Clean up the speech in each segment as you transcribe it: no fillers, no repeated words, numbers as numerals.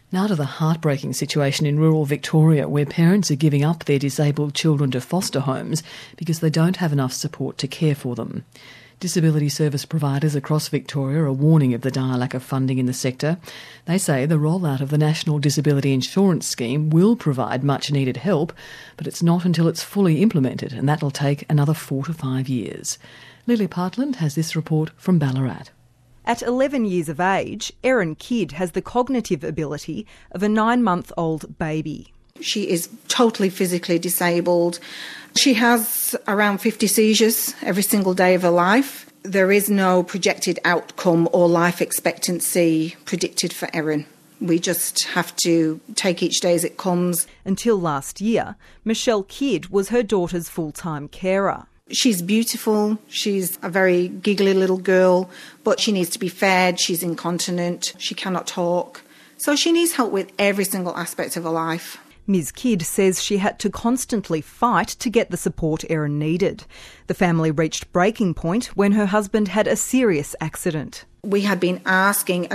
Now to the heartbreaking situation in rural Victoria, where parents are giving up their disabled children to foster homes because they don't have enough support to care for them. Disability service providers across Victoria are warning of the dire lack of funding in the sector. They say the rollout of the National Disability Insurance Scheme will provide much needed help, but it's not until it's fully implemented, and that'll take another 4 to 5 years. Lily Partland has this report from Ballarat. At 11 years of age, Erin Kidd has the cognitive ability of a 9-month-old baby. She is totally physically disabled. She has around 50 seizures every single day of her life. There is no projected outcome or life expectancy predicted for Erin. We just have to take each day as it comes. Until last year, Michelle Kidd was her daughter's full-time carer. She's beautiful, she's a very giggly little girl, but she needs to be fed, she's incontinent, she cannot talk. So she needs help with every single aspect of her life. Ms Kidd says she had to constantly fight to get the support Erin needed. The family reached breaking point when her husband had a serious accident. We had been asking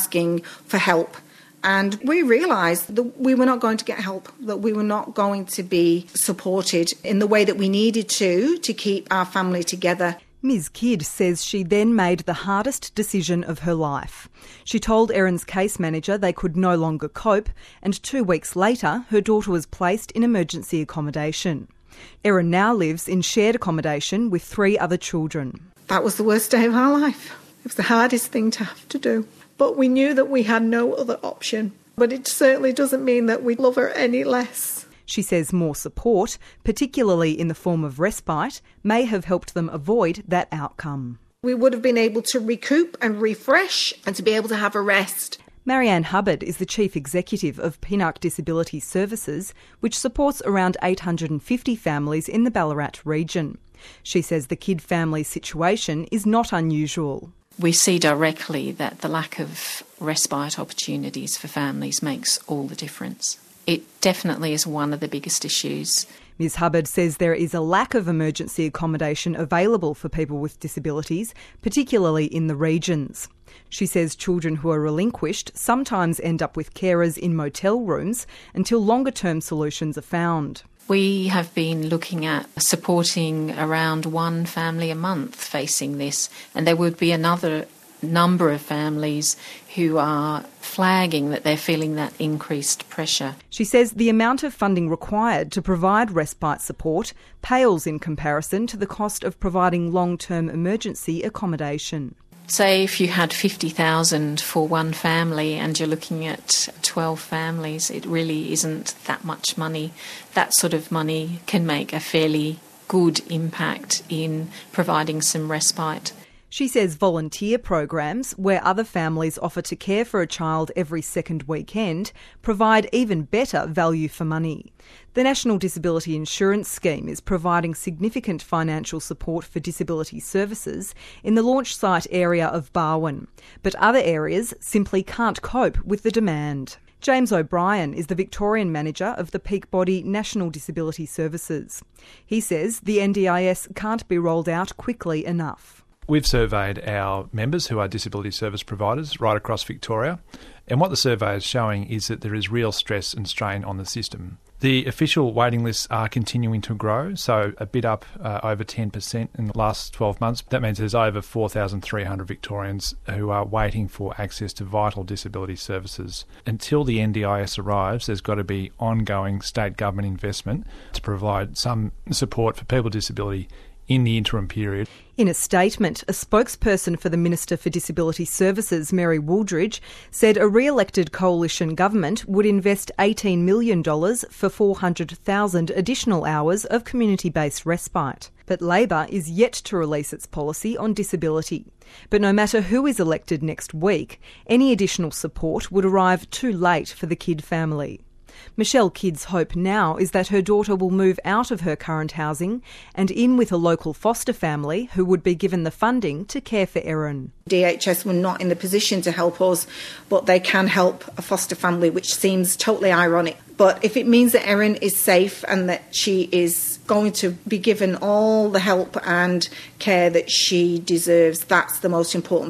for help. And we realised that we were not going to get help, that we were not going to be supported in the way that we needed to keep our family together. Ms Kidd says she then made the hardest decision of her life. She told Erin's case manager they could no longer cope, and 2 weeks later her daughter was placed in emergency accommodation. Erin now lives in shared accommodation with 3 other children. That was the worst day of our life. It was the hardest thing to have to do. But we knew that we had no other option. But it certainly doesn't mean that we love her any less. She says more support, particularly in the form of respite, may have helped them avoid that outcome. We would have been able to recoup and refresh and to be able to have a rest. Marianne Hubbard is the Chief Executive of Pinnock Disability Services, which supports around 850 families in the Ballarat region. She says the Kidd family's situation is not unusual. We see directly that the lack of respite opportunities for families makes all the difference. It definitely is one of the biggest issues. Ms Hubbard says there is a lack of emergency accommodation available for people with disabilities, particularly in the regions. She says children who are relinquished sometimes end up with carers in motel rooms until longer-term solutions are found. We have been looking at supporting around 1 family a month facing this, and there would be another number of families who are flagging that they're feeling that increased pressure. She says the amount of funding required to provide respite support pales in comparison to the cost of providing long-term emergency accommodation. Say if you had 50,000 for 1 family and you're looking at 12 families, it really isn't that much money. That sort of money can make a fairly good impact in providing some respite. She says volunteer programs, where other families offer to care for a child every second weekend, provide even better value for money. The National Disability Insurance Scheme is providing significant financial support for disability services in the launch site area of Barwon, but other areas simply can't cope with the demand. James O'Brien is the Victorian manager of the peak body National Disability Services. He says the NDIS can't be rolled out quickly enough. We've surveyed our members who are disability service providers right across Victoria, and what the survey is showing is that there is real stress and strain on the system. The official waiting lists are continuing to grow, so a bit up over 10% in the last 12 months. That means there's over 4,300 Victorians who are waiting for access to vital disability services. Until the NDIS arrives, there's got to be ongoing state government investment to provide some support for people with disability in the interim period. In a statement, a spokesperson for the Minister for Disability Services, Mary Wooldridge, said a re-elected coalition government would invest $18 million for 400,000 additional hours of community-based respite. But Labor is yet to release its policy on disability. But no matter who is elected next week, any additional support would arrive too late for the Kidd family. Michelle Kidd's hope now is that her daughter will move out of her current housing and in with a local foster family who would be given the funding to care for Erin. DHS were not in the position to help us, but they can help a foster family, which seems totally ironic. But if it means that Erin is safe and that she is going to be given all the help and care that she deserves, that's the most important thing.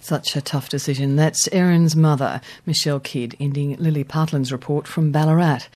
Such a tough decision. That's Erin's mother, Michelle Kidd, ending Lily Partland's report from Ballarat.